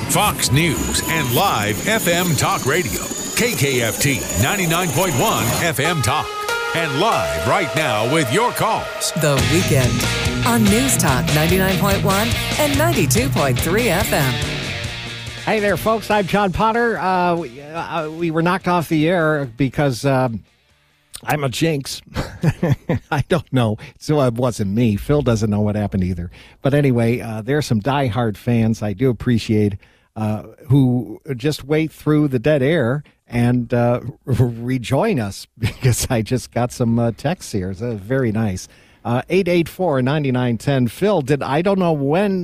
Fox News and live FM talk radio. KKFT 99.1 FM Talk. And live right now with your calls. The Weekend on News Talk 99.1 and 92.3 FM. Hey there, folks. I'm John Potter. We were knocked off the air because I'm a jinx. I don't know. So it wasn't me. Phil doesn't know what happened either. But anyway, there are some diehard fans I do appreciate who just wait through the dead air and rejoin us because I just got some texts here. So very nice. 884-9910. Phil, I don't know when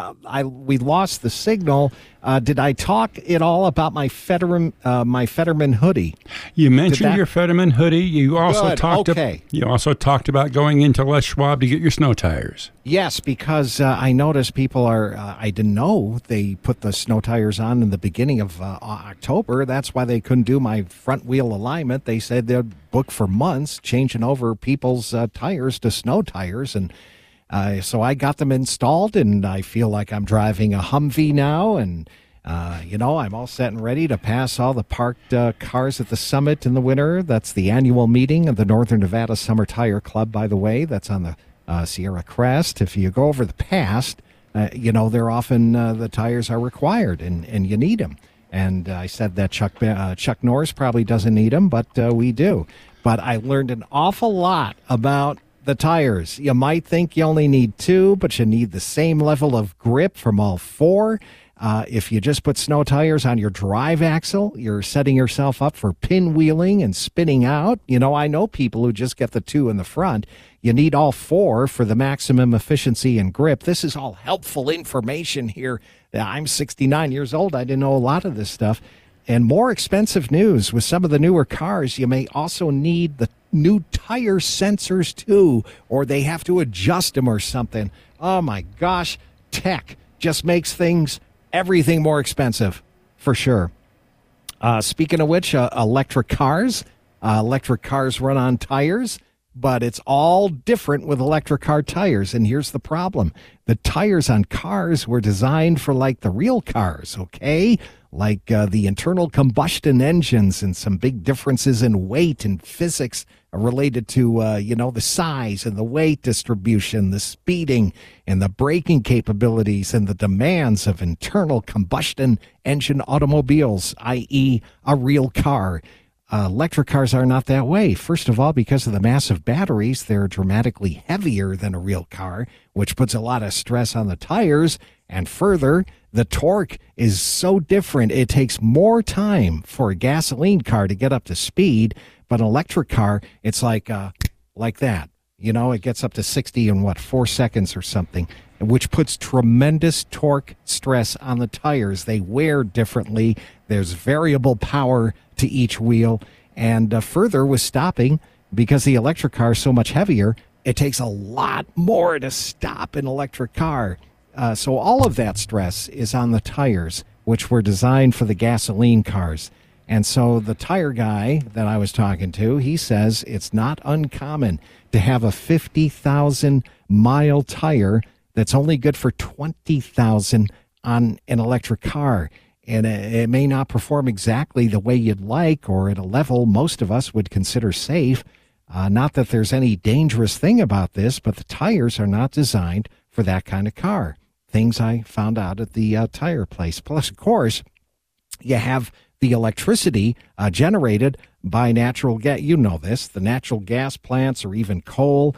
we lost the signal. Did I talk at all about my Fetterman hoodie? You mentioned your Fetterman hoodie. You also You also talked about going into Les Schwab to get your snow tires. Yes, because I noticed people I didn't know they put the snow tires on in the beginning of October. That's why they couldn't do my front wheel alignment. They said they'd book for months changing over people's tires to snow tires. And so I got them installed, and I feel like I'm driving a Humvee now. And, I'm all set and ready to pass all the parked cars at the summit in the winter. That's the annual meeting of the Northern Nevada Summer Tire Club, by the way. That's on the Sierra Crest. If you go over the past, they're often the tires are required, and you need them. And I said that Chuck Norris probably doesn't need them, but we do. But I learned an awful lot about the tires. You might think you only need two, but you need the same level of grip from all four. If you just put snow tires on your drive axle, you're setting yourself up for pinwheeling and spinning out. I know people who just get the two in the front. You need all four for the maximum efficiency and grip. This is all helpful information here. I'm 69 years old. I didn't know a lot of this stuff. And more expensive news, with some of the newer cars, you may also need the new tire sensors too, or they have to adjust them or something. Oh my gosh, tech just makes everything more expensive, for sure. Speaking of which, electric cars run on tires, but it's all different with electric car tires. And here's the problem. The tires on cars were designed for like the real cars, okay? Like the internal combustion engines, and some big differences in weight and physics related to, the size and the weight distribution, the speeding and the braking capabilities and the demands of internal combustion engine automobiles, i.e. a real car. Electric cars are not that way. First of all, because of the massive batteries, they're dramatically heavier than a real car, which puts a lot of stress on the tires. And further, the torque is so different. It takes more time for a gasoline car to get up to speed, but an electric car, it's like that. It gets up to 60 in 4 seconds or something, which puts tremendous torque stress on the tires. They wear differently. There's variable power to each wheel. And further, with stopping, because the electric car is so much heavier, it takes a lot more to stop an electric car. So all of that stress is on the tires, which were designed for the gasoline cars. And so the tire guy that I was talking to, he says it's not uncommon to have a 50,000-mile tire that's only good for 20,000 on an electric car. And it may not perform exactly the way you'd like, or at a level most of us would consider safe. Not that there's any dangerous thing about this, but the tires are not designed for that kind of car. Things I found out at the tire place. Plus, of course, you have the electricity generated by natural gas. You know this, the natural gas plants, or even coal.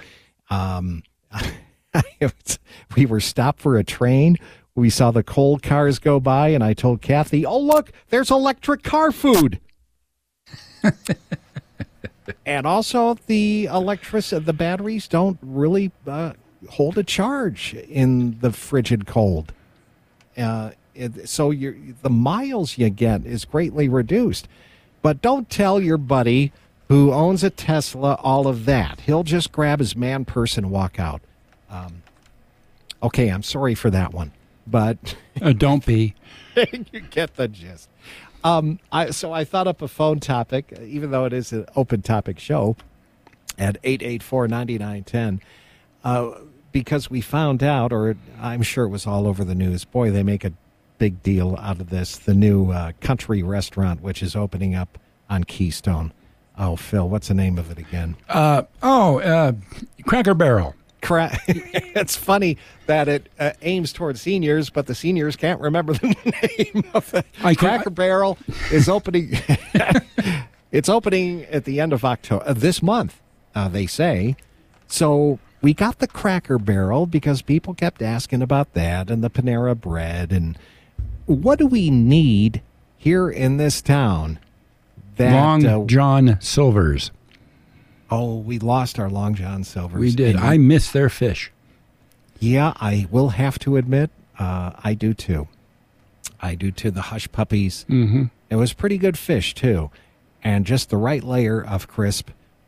We were stopped for a train. We saw the coal cars go by, and I told Kathy, "Oh, look, there's electric car food." And also, the batteries don't really hold a charge in the frigid cold. So the miles you get is greatly reduced. But don't tell your buddy who owns a Tesla all of that. He'll just grab his man purse and walk out. Okay, I'm sorry for that one. But don't be. You get the gist. So I thought up a phone topic, even though it is an open topic show, at 884-9910, because we found out, or I'm sure it was all over the news. Boy, they make a big deal out of this, the new country restaurant, which is opening up on Keystone. Oh, Phil, what's the name of it again? Cracker Barrel. It's funny that it aims toward seniors, but the seniors can't remember the name of it. Cracker Barrel is opening. It's opening at the end of October, this month, they say. So we got the Cracker Barrel because people kept asking about that and the Panera Bread. And what do we need here in this town? Long John Silver's. Oh, we lost our Long John Silver's. We did. I miss their fish. Yeah, I will have to admit, I do too. I do too. The Hush Puppies. Mm-hmm. It was pretty good fish too, and just the right layer of crisp.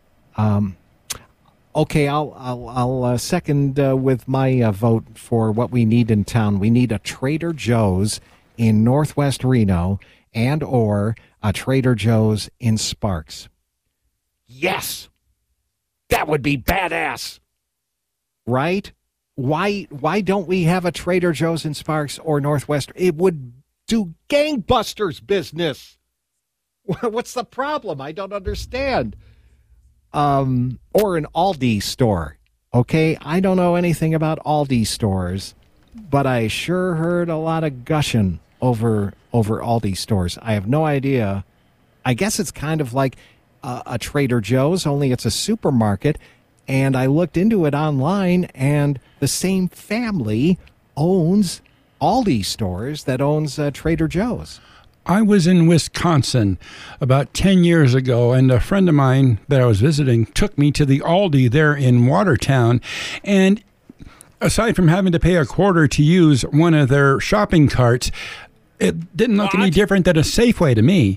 Okay, I'll second with my vote for what we need in town. We need a Trader Joe's in Northwest Reno and or a Trader Joe's in Sparks. Yes! That would be badass. Right? Why don't we have a Trader Joe's in Sparks or Northwest? It would do gangbusters business. What's the problem? I don't understand. Or an Aldi store. Okay, I don't know anything about Aldi stores, but I sure heard a lot of gushing over Aldi stores. I have no idea. I guess it's kind of like a Trader Joe's, only it's a supermarket. And I looked into it online, and the same family owns Aldi stores that owns Trader Joe's. I was in Wisconsin about 10 years ago, and a friend of mine that I was visiting took me to the Aldi there in Watertown. And aside from having to pay a quarter to use one of their shopping carts, it didn't look any different than a Safeway to me.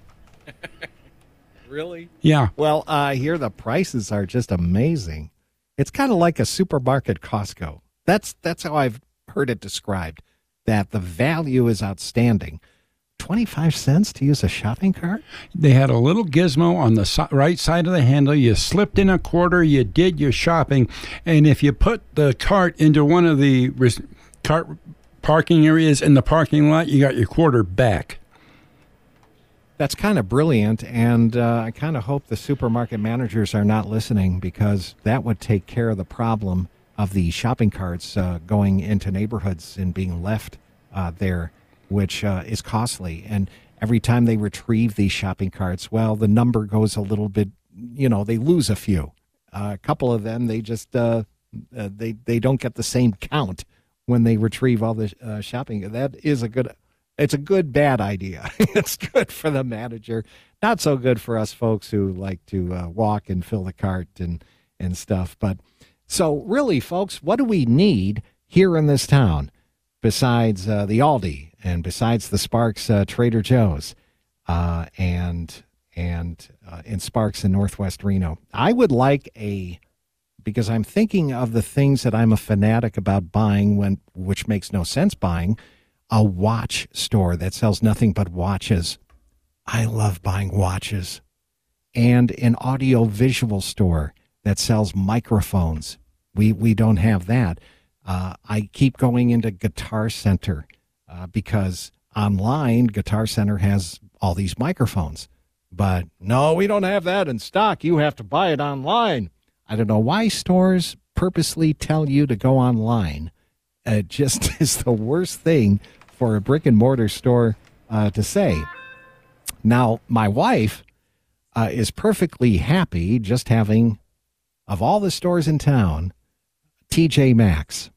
Really? Yeah. Well, here the prices are just amazing. It's kind of like a supermarket Costco. That's how I've heard it described, that the value is outstanding. 25 cents to use a shopping cart? They had a little gizmo on the right side of the handle. You slipped in a quarter, you did your shopping, and if you put the cart into one of the cart parking areas in the parking lot, you got your quarter back. That's kind of brilliant, and I kind of hope the supermarket managers are not listening, because that would take care of the problem of the shopping carts going into neighborhoods and being left there, which is costly. And every time they retrieve these shopping carts, well, the number goes a little bit, they lose a few. A couple of them, they just, they don't get the same count when they retrieve all the shopping. That is it's a good, bad idea. It's good for the manager. Not so good for us folks who like to walk and fill the cart and stuff. But so really, folks, what do we need here in this town besides the Aldi and besides the Sparks Trader Joe's and in Sparks in Northwest Reno? I would like because I'm thinking of the things that I'm a fanatic about buying, which makes no sense buying, a watch store that sells nothing but watches. I love buying watches. And an audio-visual store that sells microphones. We don't have that. I keep going into Guitar Center because online, Guitar Center has all these microphones. But no, we don't have that in stock. You have to buy it online. I don't know why stores purposely tell you to go online. It just is the worst thing for a brick and mortar store to say. Now, my wife is perfectly happy just having, of all the stores in town, TJ Maxx.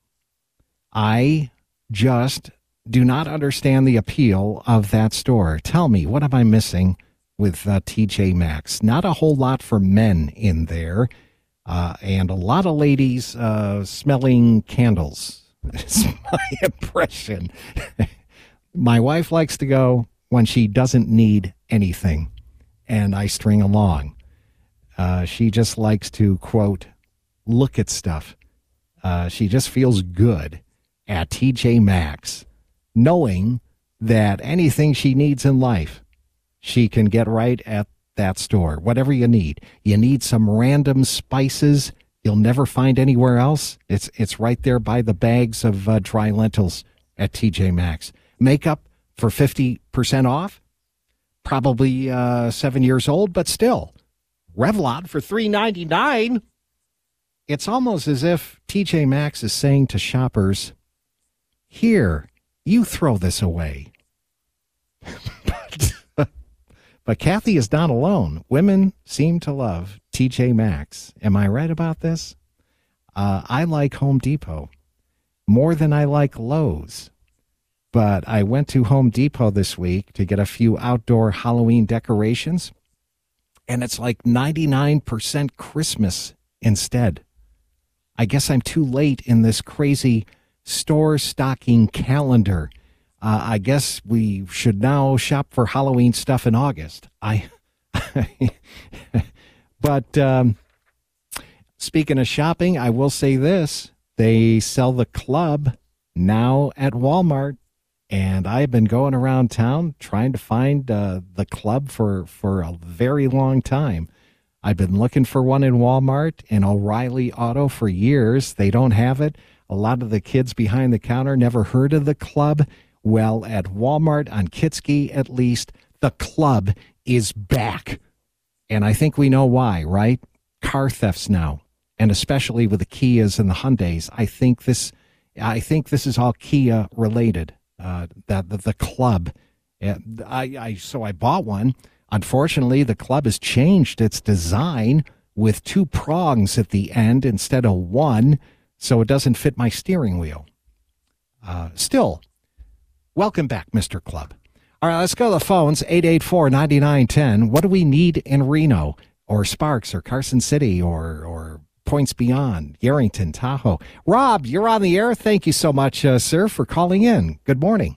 I just do not understand the appeal of that store. Tell me, what am I missing with TJ Maxx? Not a whole lot for men in there, and a lot of ladies smelling candles. It's my impression. My wife likes to go when she doesn't need anything, and I string along. She just likes to, quote, look at stuff. She just feels good at TJ Maxx, knowing that anything she needs in life, she can get right at that store. Whatever you need. You need some random spices you'll never find anywhere else. It's right there by the bags of dry lentils at TJ Maxx. Makeup for 50% off. Probably 7 years old, but still. Revlon for $3.99. It's almost as if TJ Maxx is saying to shoppers, here, you throw this away. But Kathy is not alone. Women seem to love TJ Maxx. Am I right about this? I like Home Depot more than I like Lowe's. But I went to Home Depot this week to get a few outdoor Halloween decorations, and it's like 99% Christmas instead. I guess I'm too late in this crazy store stocking calendar. I guess we should now shop for Halloween stuff in August. But speaking of shopping, I will say this. They sell the club now at Walmart. And I've been going around town trying to find the club for a very long time. I've been looking for one in Walmart and O'Reilly Auto for years. They don't have it. A lot of the kids behind the counter never heard of the club. Well, at Walmart on Kitsky, at least, the club is back. And I think we know why, right? Car thefts now, and especially with the Kias and the Hyundais. I think this is all Kia related. The club. So I bought one. Unfortunately, the club has changed its design with 2 prongs at the end instead of 1, so it doesn't fit my steering wheel. Still, welcome back, Mr. Club. All right, let's go to the phones, 884-9910. What do we need in Reno or Sparks or Carson City or Points Beyond, Yarrington, Tahoe? Rob, you're on the air. Thank you so much, sir, for calling in. Good morning.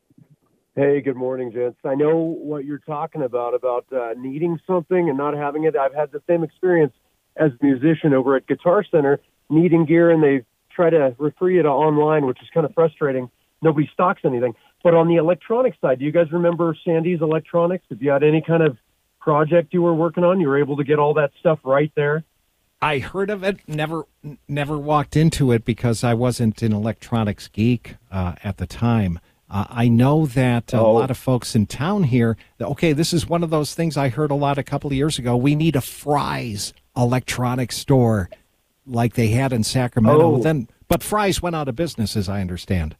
Hey, good morning, gents. I know what you're talking about needing something and not having it. I've had the same experience as a musician over at Guitar Center, needing gear, and they try to free it online, which is kind of frustrating. Nobody stocks anything. But on the electronic side, do you guys remember Sandy's Electronics? If you had any kind of project you were working on, you were able to get all that stuff right there? I heard of it, never walked into it because I wasn't an electronics geek at the time. I know that a lot of folks in town here, okay, this is one of those things I heard a lot a couple of years ago. We need a Fry's electronics store like they had in Sacramento. But Fry's went out of business, as I understand.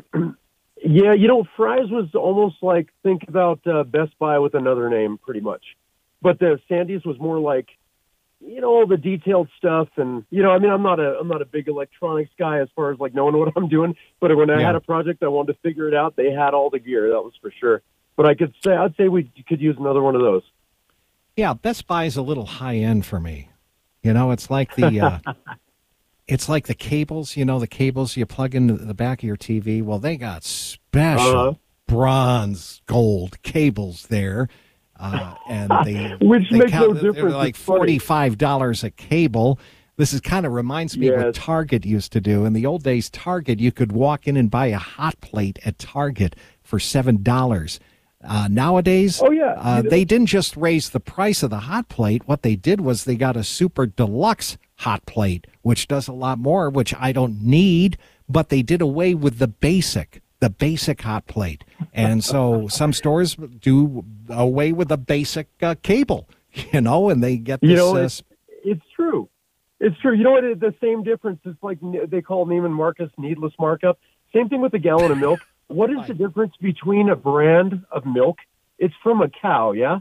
Yeah, Fry's was almost like, think about Best Buy with another name, pretty much. But the Sandy's was more like, all the detailed stuff, and I'm not a big electronics guy as far as like knowing what I'm doing. But when I had a project, I wanted to figure it out. They had all the gear, that was for sure. But I'd say we could use another one of those. Yeah, Best Buy is a little high end for me. It's like the it's like the cables. The cables you plug into the back of your TV. Well, they got special bronze, gold cables there. And which makes no difference. They're like $45 a cable. This kind of reminds me of what Target used to do. In the old days, Target, you could walk in and buy a hot plate at Target for $7. Nowadays, they didn't just raise the price of the hot plate. What they did was they got a super deluxe hot plate, which does a lot more, which I don't need, but they did away with the basic hot plate. And so some stores do away with the basic cable, and they get this. It's true. It's true. You know what? The same difference is like they call Neiman Marcus needless markup. Same thing with a gallon of milk. What is the difference between a brand of milk? It's from a cow, yeah?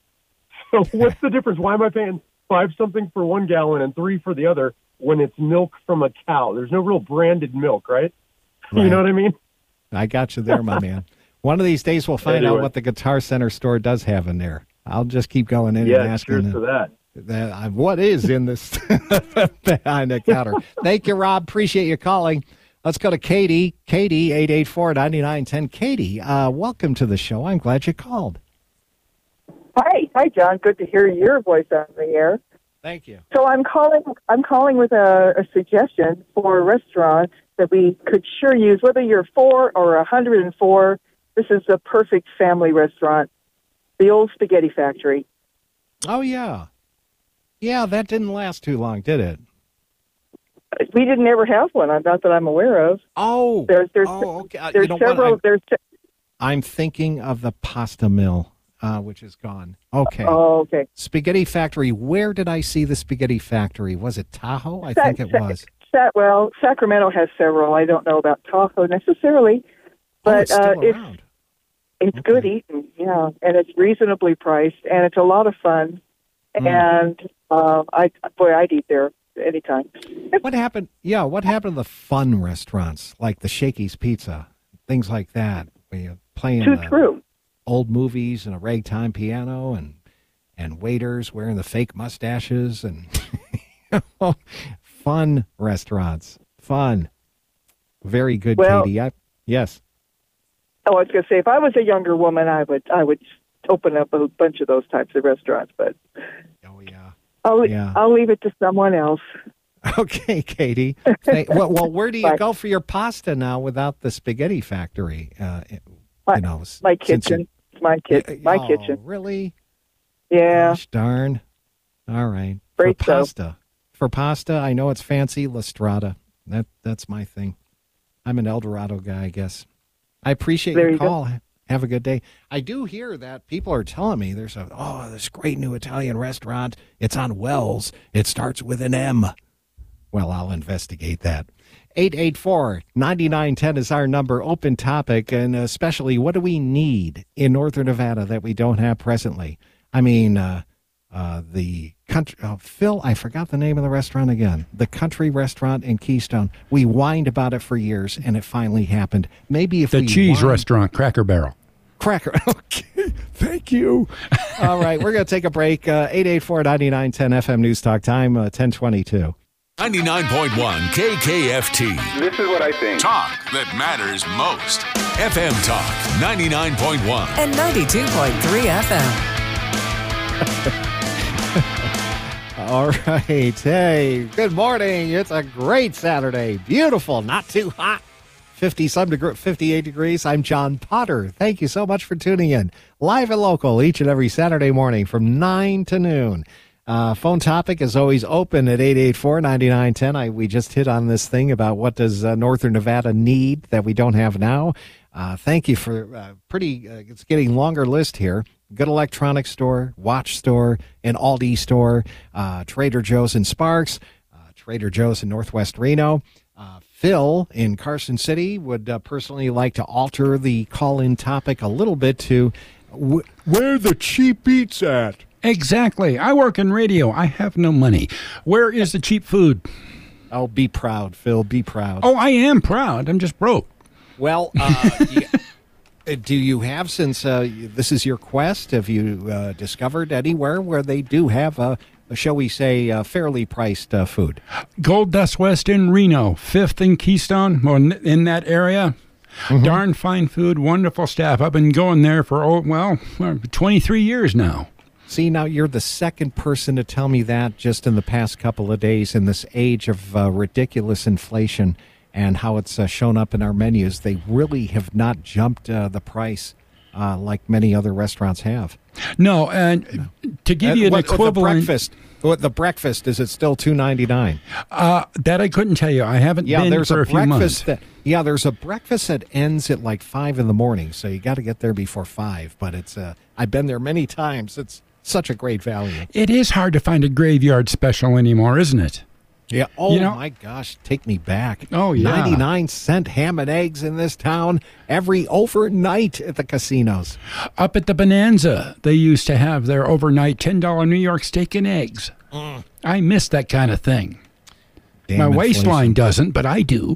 So what's the difference? Why am I paying $5 something for 1 gallon and $3 for the other when it's milk from a cow? There's no real branded milk, right? You know what I mean? I got you there, my man. One of these days we'll find out what the Guitar Center store does have in there. I'll just keep going in and asking. Cheers for that. What is in this behind the counter? Thank you, Rob. Appreciate you calling. Let's go to Katie. Katie, 884-9910. Katie, welcome to the show. I'm glad you called. Hi, John. Good to hear your voice on the air. Thank you. So I'm calling with a suggestion for a restaurant that we could sure use, whether you're 4 or 104. This is the perfect family restaurant, the Old Spaghetti Factory. Oh, yeah. Yeah, that didn't last too long, did it? We didn't ever have one, not that I'm aware of. Oh, there's okay. There's several. I'm thinking of the pasta mill, which is gone. Okay. Oh, okay. Spaghetti Factory. Where did I see the Spaghetti Factory? Was it Tahoe? I think it was. Well, Sacramento has several. I don't know about Tahoe necessarily, but it's still around. It's good eating, yeah, and it's reasonably priced, and it's a lot of fun. And I'd eat there anytime. What happened? Yeah, what happened to the fun restaurants like the Shakey's Pizza, things like that? Where you playing old movies and a ragtime piano and waiters wearing the fake mustaches and fun restaurants. Fun. Very good, Katie. Yes. Oh, I was going to say, if I was a younger woman, I would open up a bunch of those types of restaurants. But I'll leave it to someone else. Okay, Katie. Well, where do you go for your pasta now without the Spaghetti Factory? My kitchen. My kitchen. Really? Yeah. Gosh darn. All right. Great for pasta. For pasta, I know it's fancy. La Strada. That's my thing. I'm an El Dorado guy, I guess. I appreciate your call. Have a good day. I do hear that people are telling me there's this great new Italian restaurant. It's on Wells. It starts with an M. Well, I'll investigate that. 884-9910 is our number. Open topic, and especially what do we need in Northern Nevada that we don't have presently? I mean, the country, Phil, I forgot the name of the restaurant again. The country restaurant in Keystone. We whined about it for years, and it finally happened. Maybe if the cheese restaurant, Cracker Barrel. Okay, thank you. All right, we're going to take a break. 884-9910 FM News Talk time, 1022. 99.1 KKFT. This is what I think. Talk that matters most. FM Talk 99.1 and 92.3 FM. All right. Hey, good morning. It's a great Saturday. Beautiful, not too hot. 58 degrees. I'm John Potter. Thank you so much for tuning in. Live and local each and every Saturday morning from 9 to noon. Phone topic is always open at 884-9910. We just hit on this thing about what does Northern Nevada need that we don't have now. Thank you for it's getting longer list here. Good electronics store, watch store, an Aldi store, Trader Joe's in Sparks, Trader Joe's in Northwest Reno. Phil in Carson City would personally like to alter the call-in topic a little bit to where the cheap eats at. Exactly. I work in radio. I have no money. Where is the cheap food? Oh, be proud, Phil. Be proud. Oh, I am proud. I'm just broke. Well, do you have, since this is your quest, have you discovered anywhere where they do have shall we say, fairly priced food? Gold Dust West in Reno, 5th and Keystone, or in that area. Mm-hmm. Darn fine food, wonderful staff. I've been going there for, 23 years now. See, now you're the second person to tell me that just in the past couple of days in this age of ridiculous inflation and how it's shown up in our menus. They really have not jumped the price like many other restaurants have. No, and to give you an equivalent... The breakfast, is it still $2.99? That I couldn't tell you. I haven't been for a few months. There's a breakfast that ends at like 5 in the morning, so you got to get there before 5. But it's I've been there many times. It's such a great value. It is hard to find a graveyard special anymore, isn't it? Yeah. Oh, my gosh. Take me back. Oh, yeah. 99-cent ham and eggs in this town every overnight at the casinos. Up at the Bonanza, they used to have their overnight $10 New York steak and eggs. I miss that kind of thing. My waistline doesn't, but I do.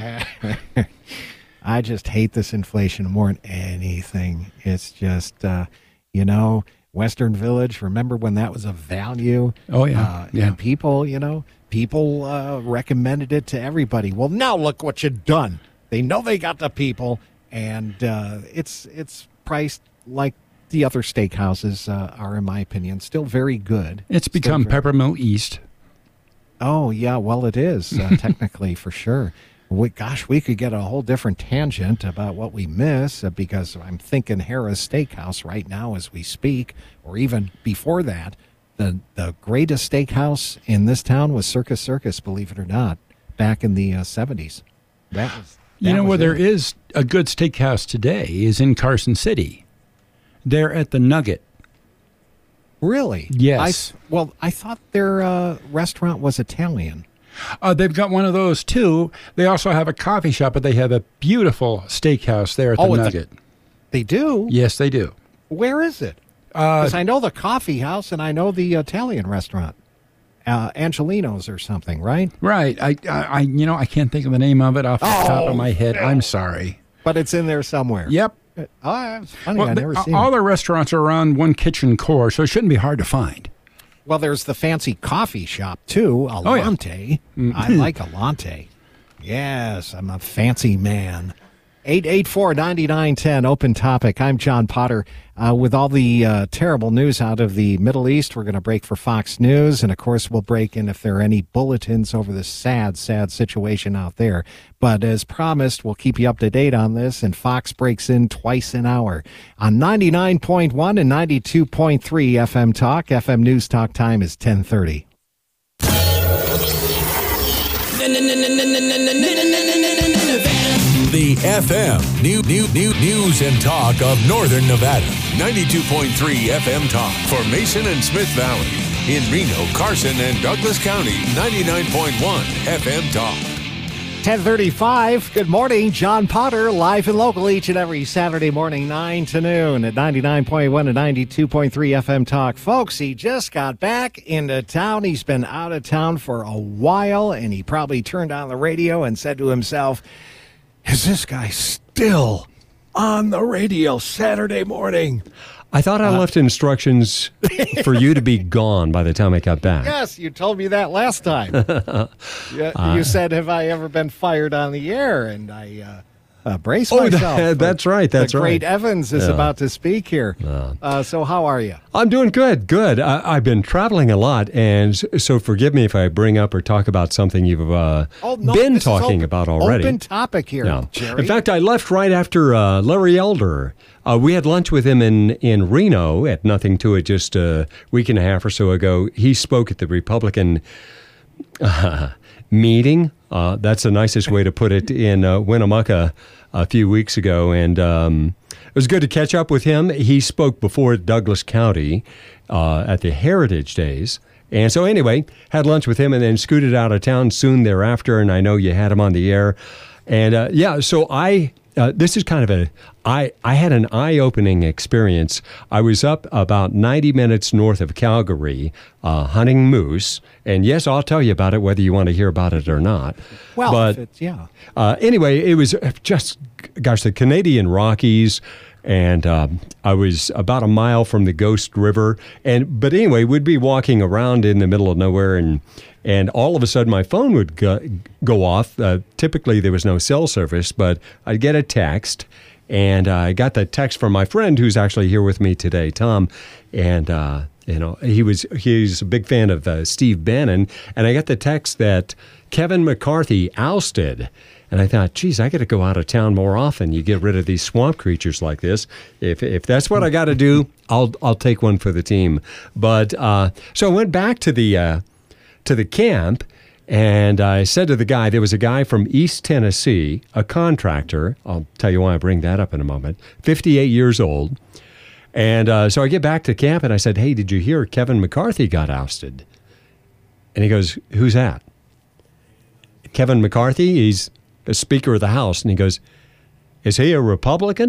I just hate this inflation more than anything. It's just, Western Village, remember when that was a value? Oh, yeah. And people, recommended it to everybody. Well, now look what you've done. They know they got the people, and it's priced like the other steakhouses are, in my opinion, still very good. It's become Peppermill East. Oh, yeah, well, it is, technically, for sure. We could get a whole different tangent about what we miss because I'm thinking Harrah's Steakhouse right now as we speak, or even before that. The greatest steakhouse in this town was Circus Circus, believe it or not, back in the 70s. You know where there is a good steakhouse today is in Carson City. They're at the Nugget. Really? Yes. I thought their restaurant was Italian. They've got one of those, too. They also have a coffee shop, but they have a beautiful steakhouse there at the Nugget. They do? Yes, they do. Where is it? Because I know the coffee house and I know the Italian restaurant. Angelino's or something, right? Right. I can't think of the name of it off the top of my head. I'm sorry. But it's in there somewhere. Yep. Oh, it's funny. I've never seen all it. the restaurants are around one kitchen core, so it shouldn't be hard to find. Well, there's the fancy coffee shop, too, Alante. I like Alante. Yes, I'm a fancy man. 884-9910, open topic. I'm John Potter. With all the terrible news out of the Middle East, we're going to break for Fox News. And, of course, we'll break in if there are any bulletins over this sad, sad situation out there. But as promised, we'll keep you up to date on this. And Fox breaks in twice an hour on 99.1 and 92.3 FM Talk. FM News Talk time is 10:30. The FM News and Talk of Northern Nevada. 92.3 FM Talk for Mason and Smith Valley. In Reno, Carson, and Douglas County. 99.1 FM Talk. 10:35. Good morning. John Potter, live and local each and every Saturday morning, 9 to noon at 99.1 and 92.3 FM Talk. Folks, he just got back into town. He's been out of town for a while, and he probably turned on the radio and said to himself, is this guy still on the radio Saturday morning? I thought I left instructions for you to be gone by the time I got back. Yes, you told me that last time. You said, have I ever been fired on the air? And I braced myself. That's right. That's the right. great Evans is about to speak here. So how are you? I'm doing good. Good. I've been traveling a lot, and so forgive me if I bring up or talk about something you've been talking about already. Open topic here, Jerry. In fact, I left right after Larry Elder. We had lunch with him in Reno at Nothing to It just a week and a half or so ago. He spoke at the Republican meeting. That's the nicest way to put it, in Winnemucca a few weeks ago. And it was good to catch up with him. He spoke before Douglas County at the Heritage Days. And so anyway, had lunch with him and then scooted out of town soon thereafter. And I know you had him on the air. And so this is kind of I had an eye-opening experience. I was up about 90 minutes north of Calgary hunting moose. And yes, I'll tell you about it, whether you want to hear about it or not. Well, but anyway, it was just, the Canadian Rockies. And I was about a mile from the Ghost River. But anyway, we'd be walking around in the middle of nowhere, and all of a sudden my phone would go off. Typically there was no cell service, but I'd get a text. And I got the text from my friend who's actually here with me today, Tom. And, he's a big fan of Steve Bannon. And I got the text that Kevin McCarthy ousted. And I thought, geez, I got to go out of town more often. You get rid of these swamp creatures like this. If that's what I got to do, I'll take one for the team. But so I went back to the camp, and I said to the guy, there was a guy from East Tennessee, a contractor. I'll tell you why I bring that up in a moment. 58 years old. And so I get back to camp, and I said, hey, did you hear Kevin McCarthy got ousted? And he goes, who's that? Kevin McCarthy, he's a Speaker of the House. And he goes, is he a Republican?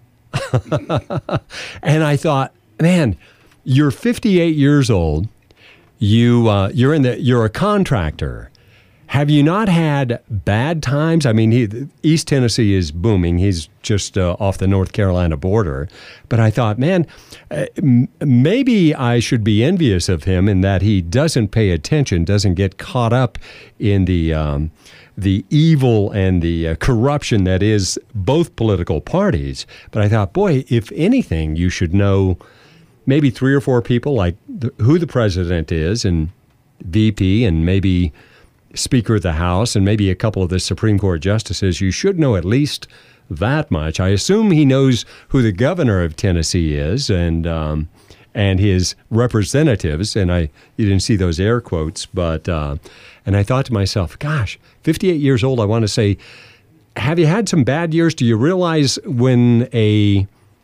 And I thought, man, you're 58 years old. You're a contractor. Have you not had bad times? I mean, East Tennessee is booming. He's just off the North Carolina border. But I thought, man, maybe I should be envious of him in that he doesn't pay attention, doesn't get caught up in the evil and the corruption that is both political parties. But I thought, boy, if anything, you should know maybe 3 or 4 people, like who the president is and VP and maybe Speaker of the House and maybe a couple of the Supreme Court justices. You should know at least that much. I assume he knows who the governor of Tennessee is and his representatives. And you didn't see those air quotes, but and I thought to myself, gosh, 58 years old, I want to say, have you had some bad years? Do you realize when a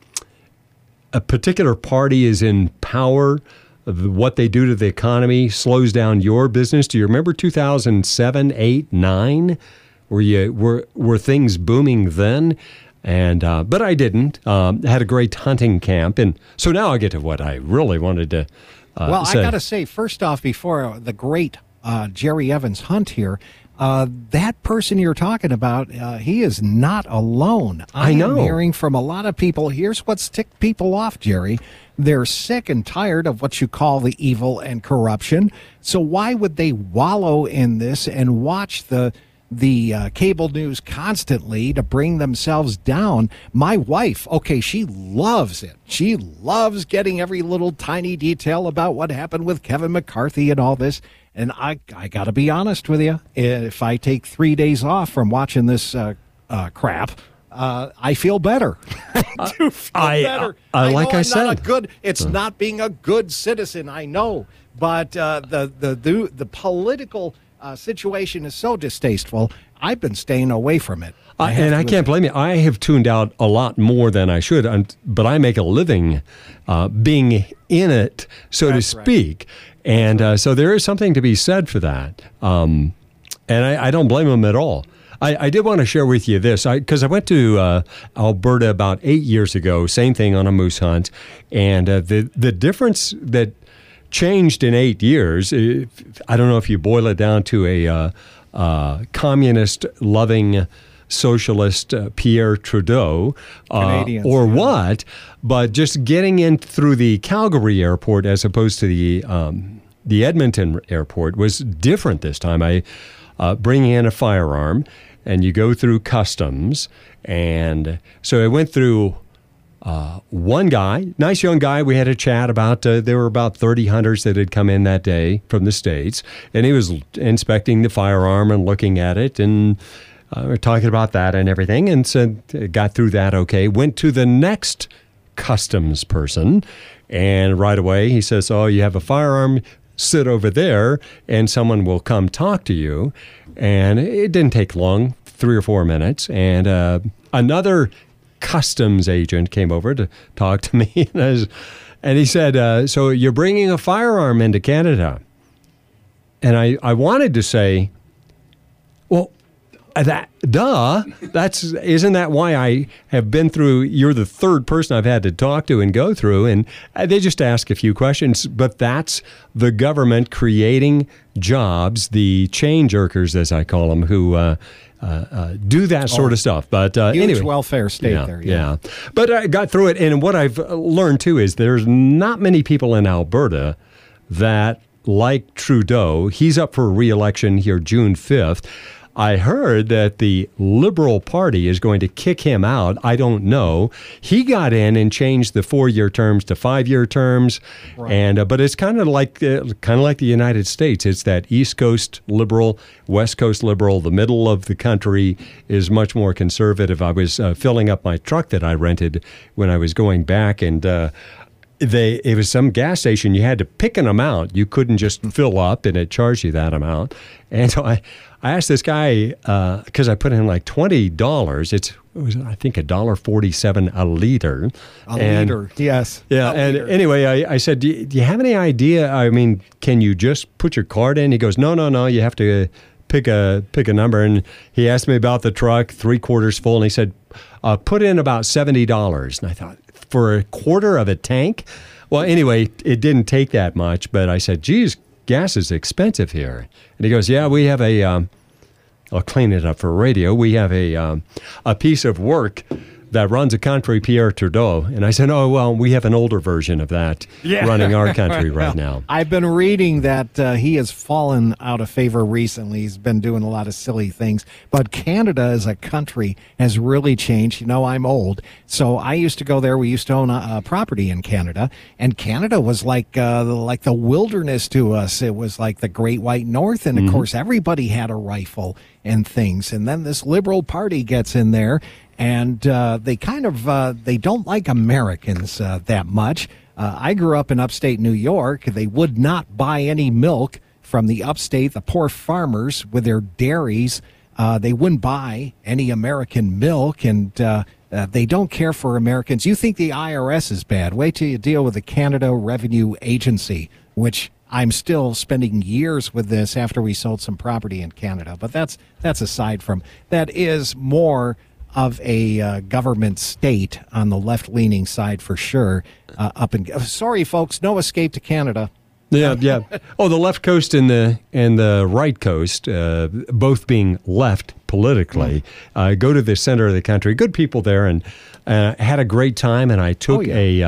particular party is in power, what they do to the economy slows down your business? Do you remember 2007, 8, 9? Were things booming then? And but I didn't. Had a great hunting camp, and so now I get to what I really wanted to. Well, say. I got to say, first off, before the great Jerry Evans Hunt here, that person you're talking about, he is not alone. I know. I'm hearing from a lot of people. Here's what's ticked people off, Jerry. They're sick and tired of what you call the evil and corruption. So why would they wallow in this and watch the cable news constantly to bring themselves down? My wife, okay, she loves it. She loves getting every little tiny detail about what happened with Kevin McCarthy and all this. And I got to be honest with you. If I take 3 days off from watching this crap, I feel better. I do feel better. Like I said, it's not being a good citizen. I know, but the political situation is so distasteful. I've been staying away from it. I can't blame you. I have tuned out a lot more than I should, but I make a living being in it, so to speak. Right. And so there is something to be said for that. And I don't blame them at all. I did want to share with you this, because I went to Alberta about 8 years ago, same thing on a moose hunt. And the difference that changed in 8 years, I don't know if you boil it down to a communist-loving socialist Pierre Trudeau or what, but just getting in through the Calgary airport as opposed to the Edmonton airport was different this time. Bringing in a firearm, and you go through customs, and so I went through one guy, nice young guy. We had a chat about, there were about 30 hunters that had come in that day from the States, and he was inspecting the firearm and looking at it, and we're talking about that and everything, and said, got through that okay. Went to the next customs person, and right away he says, oh, you have a firearm, sit over there, and someone will come talk to you. And it didn't take long, 3 or 4 minutes, and another customs agent came over to talk to me, and he said, so you're bringing a firearm into Canada? And I wanted to say, well, isn't that why I have been through, you're the third person I've had to talk to and go through, and they just ask a few questions, but that's the government creating jobs, the chain jerkers, as I call them, who do that sort of stuff. But huge anyway, welfare state there. Yeah. But I got through it, and what I've learned, too, is there's not many people in Alberta that, like Trudeau, he's up for re-election here June 5th. I heard that the Liberal Party is going to kick him out. I don't know. He got in and changed the 4-year terms to 5-year terms, right. And but it's kind of like the United States. It's that East Coast liberal, West Coast liberal. The middle of the country is much more conservative. I was filling up my truck that I rented when I was going back, and it was some gas station. You had to pick an amount. You couldn't just fill up, and it charged you that amount. And so I asked this guy, because I put in like $20. It was, I think, $1.47 a liter. Liter, yes. Yeah, and anyway, I said, do you have any idea? I mean, can you just put your card in? He goes, no, you have to pick a number. And he asked me about the truck, 3/4 full, and he said, put in about $70. And I thought, for a quarter of a tank? Well, anyway, it didn't take that much, but I said, geez, gas is expensive here. And he goes, yeah, we have I'll clean it up for radio. We have a piece of work that runs a country, Pierre Trudeau. And I said, oh, well, we have an older version of that running our country right now. I've been reading that he has fallen out of favor recently. He's been doing a lot of silly things. But Canada as a country has really changed. You know, I'm old. So I used to go there. We used to own a property in Canada. And Canada was like the wilderness to us. It was like the Great White North. And, of course, everybody had a rifle and things. And then this Liberal Party gets in there. And they kind of they don't like Americans that much. I grew up in upstate New York. They would not buy any milk from the upstate, the poor farmers with their dairies. They wouldn't buy any American milk, and they don't care for Americans. You think the IRS is bad. Wait till you deal with the Canada Revenue Agency, which I'm still spending years with this after we sold some property in Canada. But that's aside from that. Is more of a government state on the left-leaning side for sure. Sorry, folks, no escape to Canada. Yeah. Oh, the left coast and the right coast, both being left politically, go to the center of the country. Good people there, and had a great time. And I took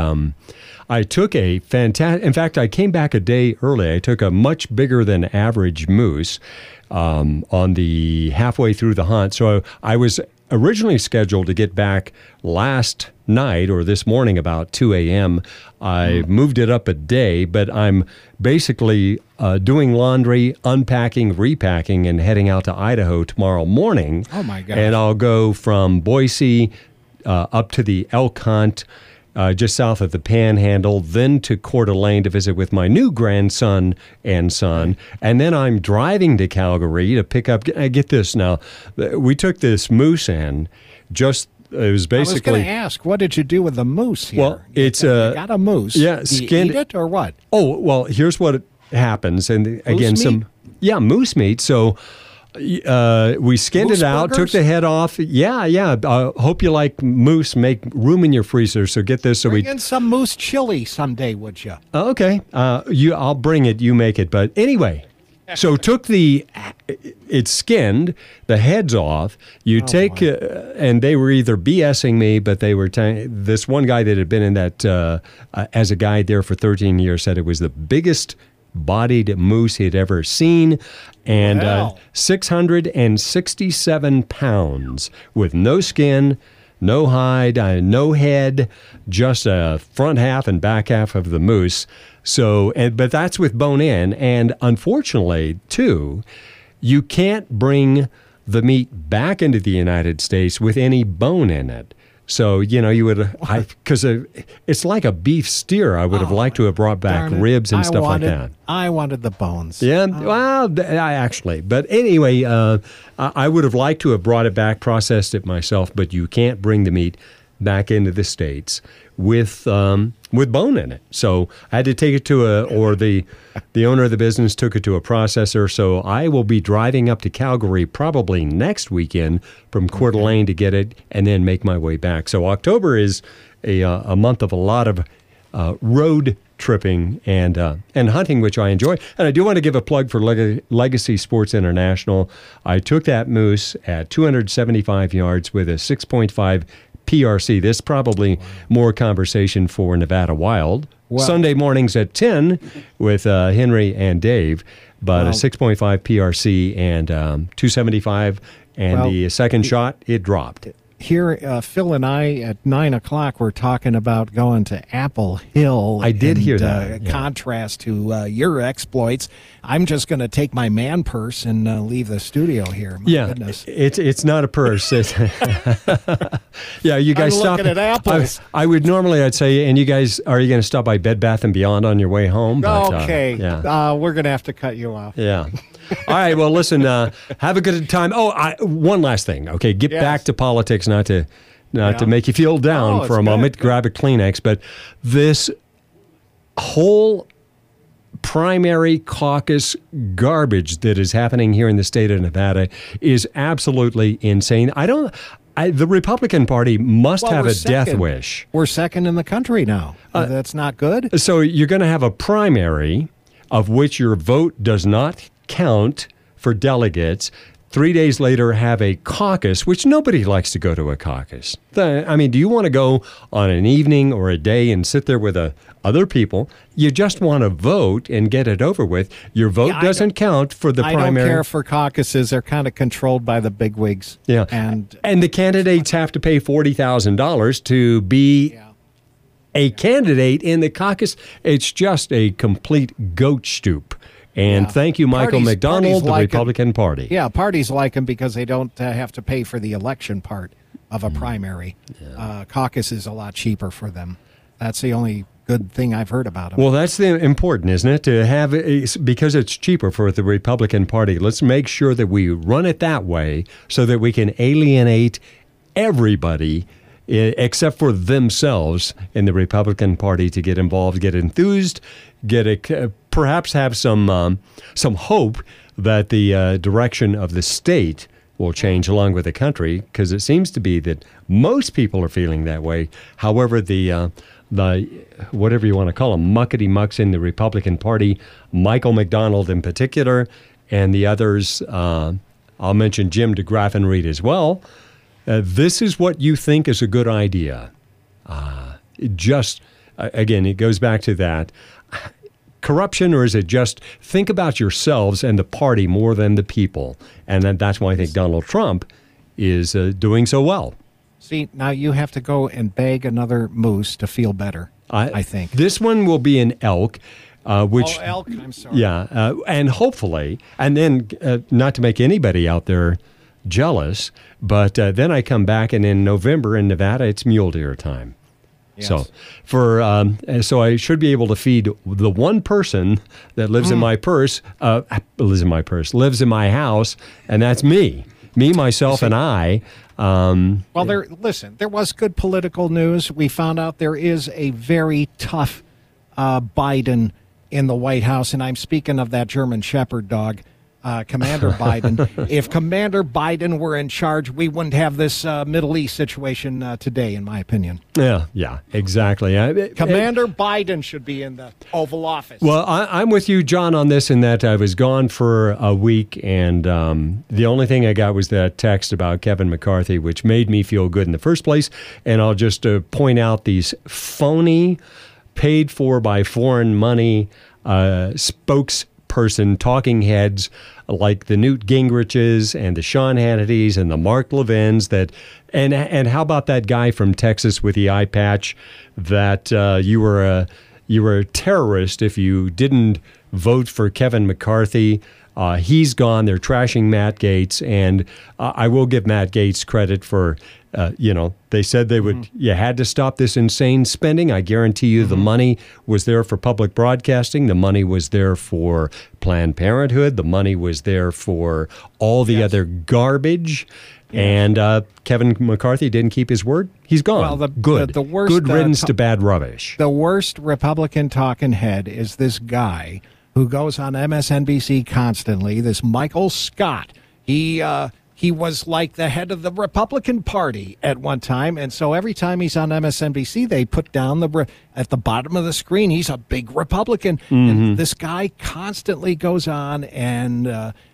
a fantastic. In fact, I came back a day early. I took a much bigger than average moose on the halfway through the hunt. So I was originally scheduled to get back last night or this morning about 2 a.m. I moved it up a day, but I'm basically doing laundry, unpacking, repacking, and heading out to Idaho tomorrow morning. Oh, my gosh. And I'll go from Boise up to the elk hunt, just south of the Panhandle, then to Coeur d'Alene to visit with my new grandson and son. And then I'm driving to Calgary to pick up, get this now, we took this moose in, it was basically... I was going to ask, what did you do with the moose here? Well, it's you got a moose. Yeah, do you eat it or what? Oh, well, here's what happens. And again, Moose meat? moose meat. So... we skinned Moose it out, burgers? took the head off. Yeah. Hope you like moose. Make room in your freezer. So get this. So Bring in some moose chili someday, would you? Okay. I'll bring it. You make it. But anyway, so took it's skinned, the head's off. You take, and they were either BSing me, but they were this one guy that had been in that as a guide there for 13 years said it was the biggest bodied moose he'd ever seen, and 667 pounds with no skin, no hide, no head, just a front half and back half of the moose. So, but that's with bone in, and unfortunately, too, you can't bring the meat back into the United States with any bone in it. So, you would, because it's like a beef steer. I would have liked to have brought back ribs and stuff like that. I wanted the bones. Yeah, well, I actually. But anyway, I would have liked to have brought it back, processed it myself, but you can't bring the meat back into the States with bone in it. So I had to take it to the owner of the business took it to a processor. So I will be driving up to Calgary probably next weekend from Coeur d'Alene to get it and then make my way back. So October is a month of a lot of road tripping and hunting, which I enjoy. And I do want to give a plug for Legacy Sports International. I took that moose at 275 yards with a 6.5 PRC. This is probably more conversation for Nevada Wild. Well, Sunday mornings at 10 with Henry and Dave, but a 6.5 PRC and 275. And the second shot, it dropped. Here, Phil and I at 9 o'clock were talking about going to Apple Hill. I did hear that. Contrast to your exploits. I'm just going to take my man purse and leave the studio here. My goodness. It's not a purse. You guys I'm stop. Looking at apples. I'd say, and you guys, are you going to stop by Bed Bath & Beyond on your way home? But, okay. We're going to have to cut you off. Yeah. All right. Well, listen, have a good time. One last thing. Okay. Get back to politics, not to make you feel down for a moment. Grab a Kleenex. But this whole primary caucus garbage that is happening here in the state of Nevada is absolutely insane. The Republican Party must have a death wish. We're second in the country now. That's not good. So you're going to have a primary of which your vote does not count for delegates. 3 days later, have a caucus, which nobody likes to go to a caucus. Do you want to go on an evening or a day and sit there with other people? You just want to vote and get it over with. Your vote doesn't count for the primary. I don't care for caucuses. They're kind of controlled by the bigwigs. Yeah. And the candidates have to pay $40,000 to be a candidate in the caucus. It's just a complete goat stoop. And thank you, Michael McDonald, the Republican Party. Yeah, parties like him because they don't have to pay for the election part of a primary. Caucus is a lot cheaper for them. That's the only good thing I've heard about him. Well, that's the important, isn't it? To have because it's cheaper for the Republican Party. Let's make sure that we run it that way so that we can alienate everybody except for themselves in the Republican Party to get involved, get enthused, perhaps have some hope that the direction of the state will change along with the country, because it seems to be that most people are feeling that way. However, the whatever you want to call them, muckety-mucks in the Republican Party, Michael McDonald in particular, and the others, I'll mention Jim DeGraffenreid as well. This is what you think is a good idea. Again, it goes back to that. Corruption, or is it just think about yourselves and the party more than the people? And that's why I think Donald Trump is doing so well. See, now you have to go and bag another moose to feel better, I think. This one will be an elk. Elk, I'm sorry. Yeah, and hopefully, and then not to make anybody out there jealous, but then I come back, and in November in Nevada, it's mule deer time. Yes. So I should be able to feed the one person that lives in my purse, lives in my house, and that's me, myself, and I. Well, there was good political news. We found out there is a very tough Biden in the White House, and I'm speaking of that German Shepherd dog. Commander Biden. If Commander Biden were in charge, we wouldn't have this Middle East situation today, in my opinion. Yeah, exactly. Commander Biden should be in the Oval Office. Well, I'm with you, John, on this, in that I was gone for a week, and the only thing I got was that text about Kevin McCarthy, which made me feel good in the first place. And I'll just point out these phony, paid for by foreign money spokesperson talking heads like the Newt Gingriches and the Sean Hannitys and the Mark Levins and how about that guy from Texas with the eye patch that you were a terrorist if you didn't vote for Kevin McCarthy. He's gone. They're trashing Matt Gaetz, and I will give Matt Gaetz credit for, they said they would. You had to stop this insane spending. I guarantee you, the money was there for public broadcasting. The money was there for Planned Parenthood. The money was there for all the other garbage. And Kevin McCarthy didn't keep his word. He's gone. Well, the worst, good riddance to bad rubbish. The worst Republican talking head is this guy who goes on MSNBC constantly, this Michael Scott. He was like the head of the Republican Party at one time, and so every time he's on MSNBC, they put down at the bottom of the screen, he's a big Republican. And this guy constantly goes on and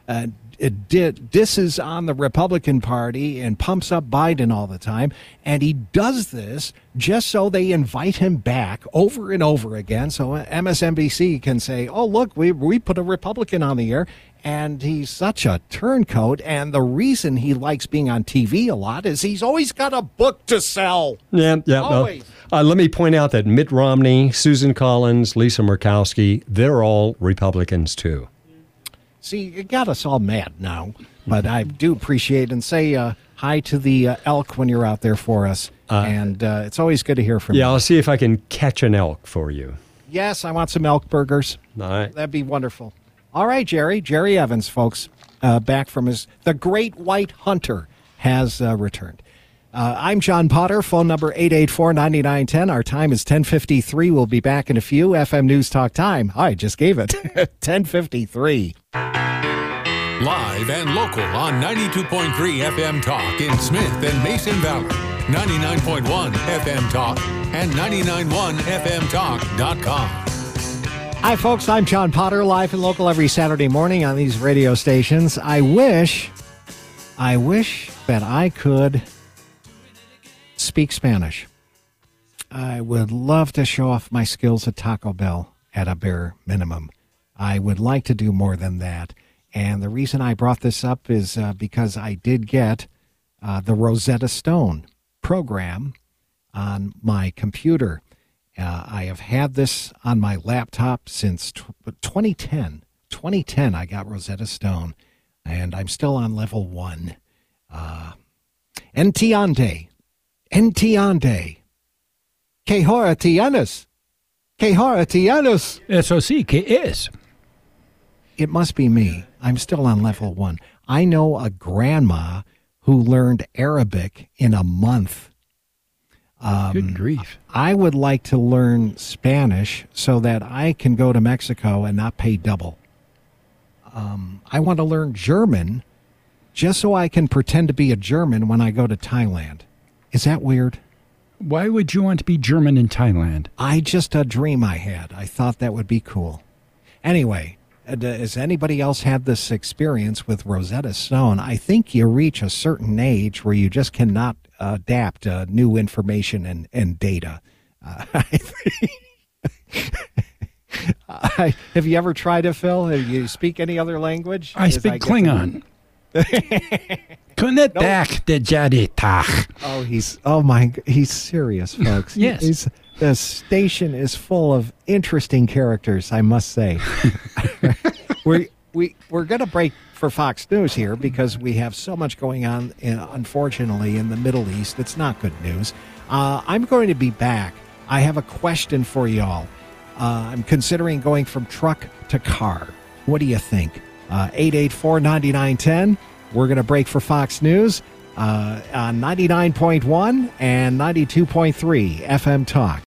disses on the Republican Party and pumps up Biden all the time. And he does this just so they invite him back over and over again. So MSNBC can say, oh, look, we put a Republican on the air. And he's such a turncoat. And the reason he likes being on TV a lot is he's always got a book to sell. Yeah. Always. Let me point out that Mitt Romney, Susan Collins, Lisa Murkowski, they're all Republicans too. See, it got us all mad now, but I do appreciate and say hi to the elk when you're out there for us. And it's always good to hear from you. Yeah, I'll see if I can catch an elk for you. Yes, I want some elk burgers. All right. That'd be wonderful. All right, Jerry Evans, folks, back from the Great White Hunter has returned. I'm John Potter, phone number 884-9910. Our time is 10:53. We'll be back in a few. FM News Talk time. I just gave it. 10:53. Live and local on 92.3 FM Talk in Smith and Mason Valley, 99.1 FM Talk, and 991FMTalk.com. Hi, folks. I'm John Potter, live and local every Saturday morning on these radio stations. I wish that I could speak Spanish. I would love to show off my skills at Taco Bell at a bare minimum. I would like to do more than that. And the reason I brought this up is because I did get the Rosetta Stone program on my computer. I have had this on my laptop since 2010. 2010, I got Rosetta Stone, and I'm still on level 1. Entiende. Que hora tienes? Que Haitianos. Eso sí, que es. It must be me. I'm still on level 1. I know a grandma who learned Arabic in a month. Good grief. I would like to learn Spanish so that I can go to Mexico and not pay double. I want to learn German just so I can pretend to be a German when I go to Thailand. Is that weird? Why would you want to be German in Thailand? Just a dream I had. I thought that would be cool. Anyway, has anybody else had this experience with Rosetta Stone? I think you reach a certain age where you just cannot adapt new information and data. Have you ever tried it, Phil? Have you speak any other language? I speak Klingon. Kunetak de jaditach. He's serious, folks. Yes. The station is full of interesting characters, I must say. We're going to break for Fox News here because we have so much going on, unfortunately, in the Middle East. It's not good news. I'm going to be back. I have a question for y'all. I'm considering going from truck to car. What do you think? 884-9910. We're going to break for Fox News on 99.1 and 92.3 FM Talk.